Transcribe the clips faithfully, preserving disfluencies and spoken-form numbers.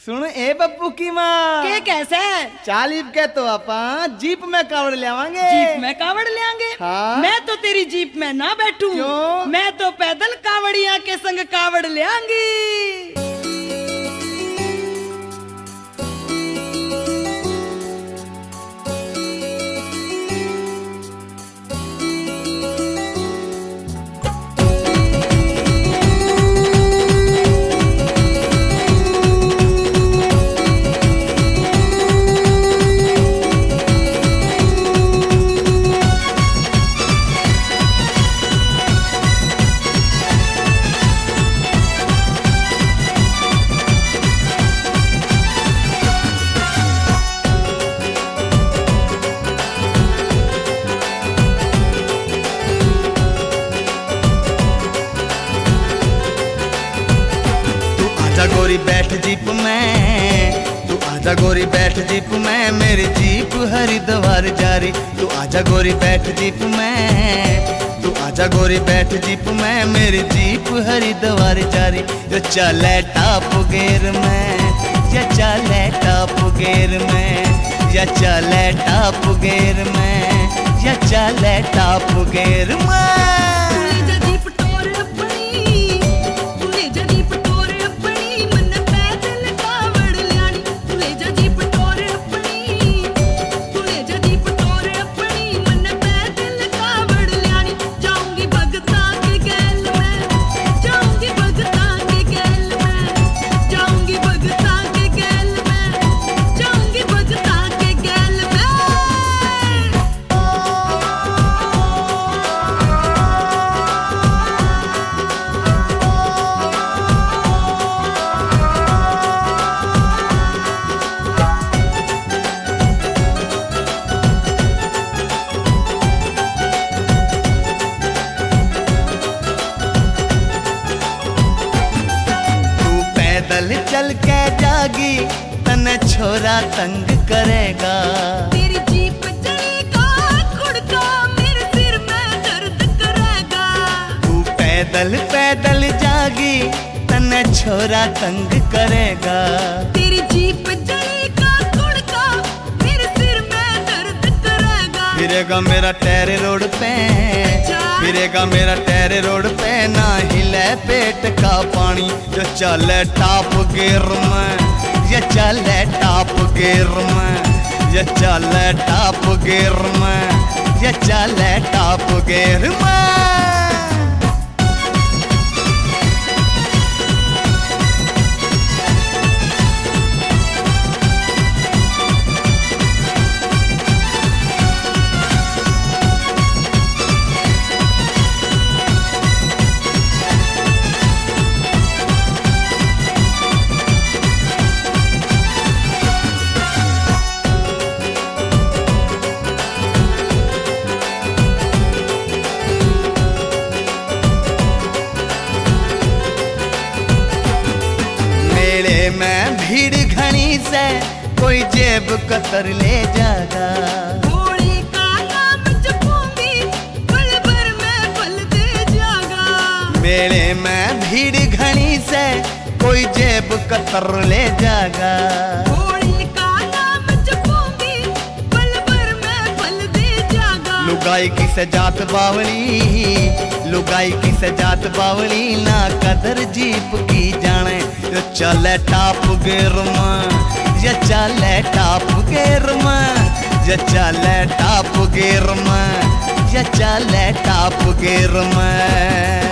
सुन ए बप्पू की माँ के कैसे चालीब के तो अपा जीप में कावड़ ले आवांगे। जीप में कावड़ ले आएंगे? हाँ। मैं तो तेरी जीप में ना बैठूं। क्यों? मैं तो पैदल कावड़िया के संग कावड़ ले आऊंगी। आजा गोरी बैठ जीप में, तू आजा गोरी बैठ जीप में, मेरी जीप हरिद्वार जारी। तू आजा गोरी बैठ जीप में, तू आजा गोरी बैठ जीप में, मेरी जीप हरिद्वार जारी। जो चले टॉप गेर में, या चले टॉप गेर में, या चले टॉप गेर में, या चले टॉप गेर में। पैदल चल के जागी तने छोरा तंग करेगा। तेरी जीप चलेगा खुड़का मेरे सिर में दर्द करेगा। तू पैदल पैदल जागी तने छोरा तंग करेगा। तेरी जीप चलेगा खुड़का मेरे सिर में दर्द करेगा। फिरेगा मेरा टायर रोड पे, फिरेगा मेरा टायर रोड पे, ना हिले पेट का पानी। जो चले टॉप गियर में, ये चले टॉप गियर में, ये चले टॉप गियर में, ये चले टॉप गियर में। मैं भीड़ घनी से कोई जेब कतर ले जागा। भोले का नाम जपूंगी पल भर में पल दे जागा। मेले में भीड़ घनी से कोई जेब कतर ले जागा। भोले का नाम जपूंगी पल भर में पल दे जागा। लुगाई की से जात बावली, लुगाई की से जात बावली, ना कदर जीप की जाने। जो चले टॉप गियर में, ये चले टॉप गियर में, ये चले टॉप गियर में, ये चले टॉप गियर में।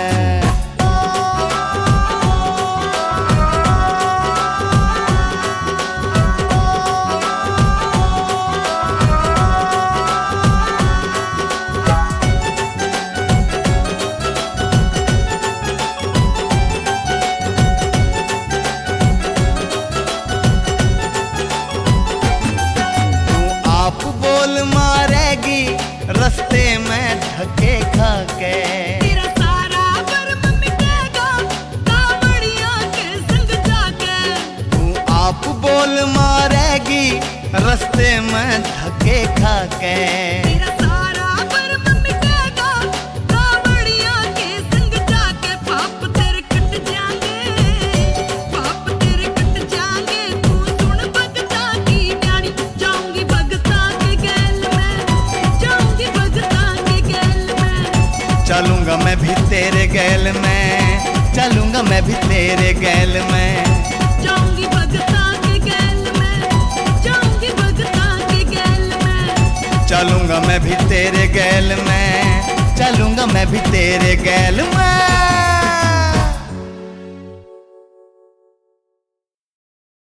मारेगी रस्ते में धक्के खा के, तेरा सारा भरम मिटेगा कावड़िया के संग जाके। तू आप बोल मारेगी रस्ते में धक्के खा के। तेरा सारा भरम मिटेगा कावड़िया के संग जाके। पाप तेरे कट जाएंगे, पाप तेरे कट जाएंगे। चलूंगा मैं भी तेरे गैल में, चलूंगा मैं भी तेरे गैल में। जाऊंगी भगता के गैल में, जाऊंगी भगता के गैल में। चलूंगा मैं भी तेरे गैल में, चलूंगा मैं भी तेरे गैल में।